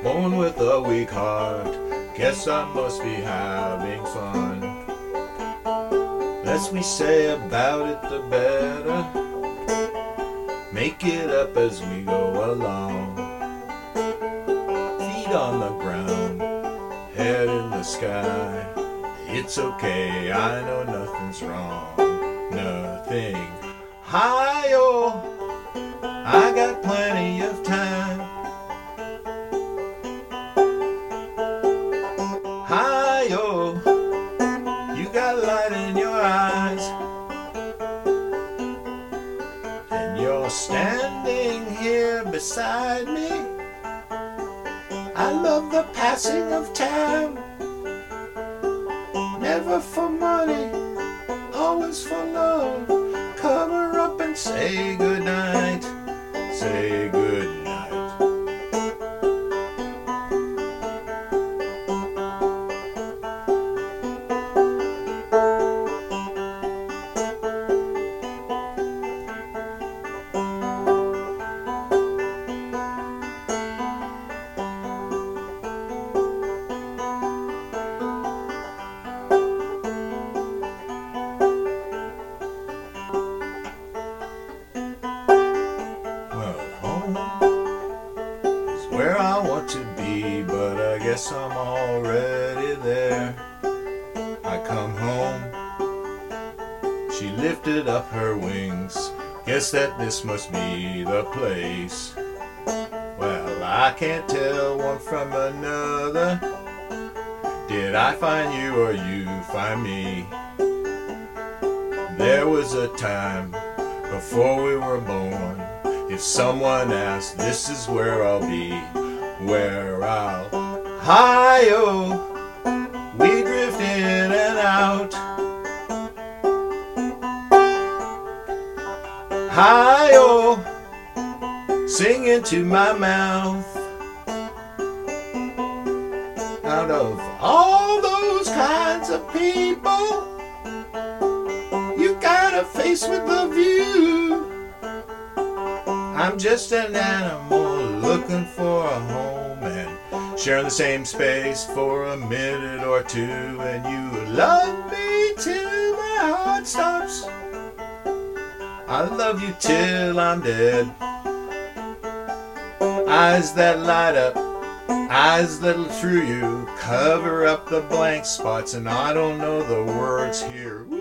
born with a weak heart. Guess I must be having fun. Less we say about it, the better. Make it up as we go along. Feet on the ground, head in the sky. It's okay, I know nothing's wrong. Nothing. Hi-yo, I got plenty of time. Hi-yo, you got light in your eyes. And you're standing here beside me. I love the passing of time. Never for money, always for love. Cover up and say goodnight. Say goodnight. Where I want to be, but I guess I'm already there. I come home, she lifted up her wings. Guess that this must be the place. Well, I can't tell one from another. Did I find you or you find me? There was a time before we were born. If someone asked, this is where I'll be, where I'll hi-yo, we drift in and out. Hi-yo, sing into my mouth. Out of all those kinds of people, you got a face with a view. I'm just an animal looking for a home and sharing the same space for a minute or two. And you love me till my heart stops. I love you till I'm dead. Eyes that light up, eyes that look through you, cover up the blank spots, and I don't know the words here.